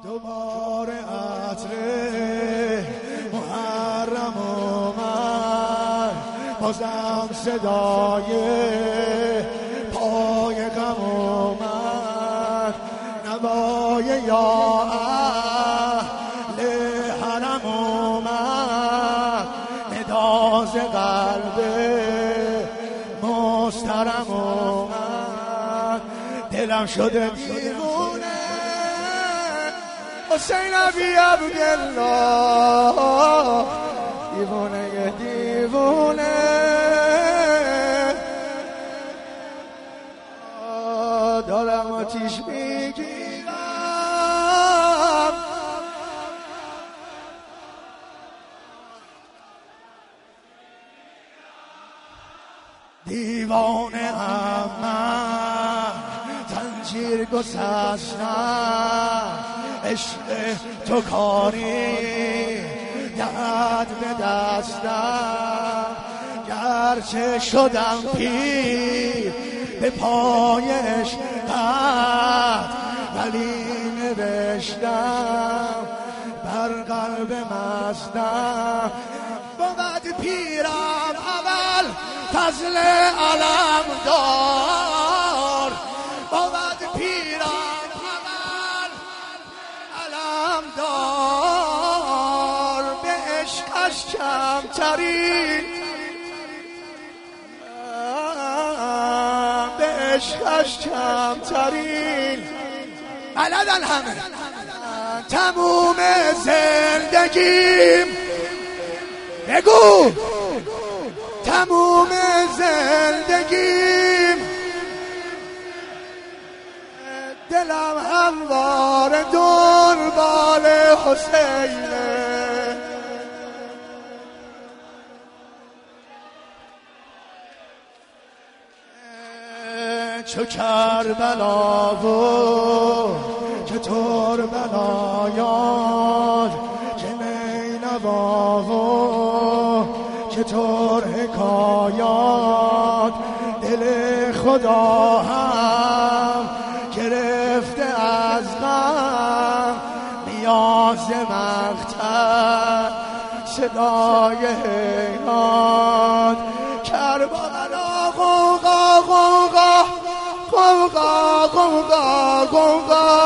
دوباره عطر محرم اومد، بازم صدای پای غم اومد، نوای یا اهل حرم اومد، نداز قلب مسترم اومد، دلم شده دیوونه حسین ابی عبدالله، دیوونه دیوونه دارم آتیش میگیرم، دیوانه هم من زنجیر گسستم، عشق تو کاری دهد به دستم، گرچه شدم پیر به پای عشقت، ولی نوشتم بر قلب مستم، بود پیرم اول فضل علم دار، بود پیرم اول علم دار، به عشقش کمترین، به عشقش کمترین بلدن همه، تموم زندگیم بگو، تموم زندگیم دلم هموار دنبال حسینه، چو کربلا و چطور بلایات، چه نینوا و چطور حکایات، دل خدا هم گرفته از غم، نیاز مقتل صدای حیران، کربلا غوغا غوغا غوغا غوغا غوغا،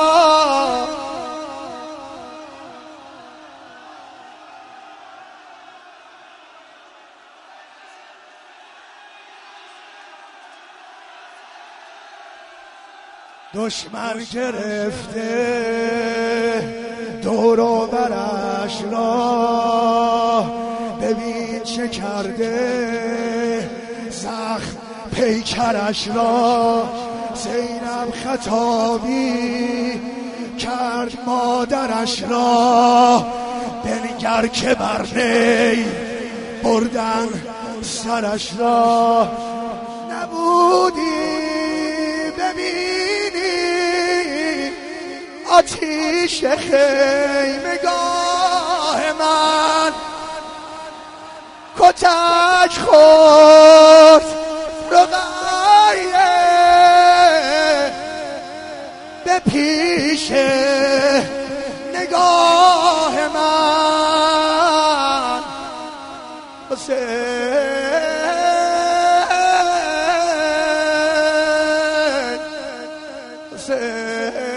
دشمن گرفته دور و برش را، ببین چه کرده زخم پیکرش را، زینب خطابی کرد مادرش را، بنگر که بر نی بردن سرش را، نبودی ببینی آتیش خیمگاه من، کتک خورد رقیه به پیش نگاه من، حسین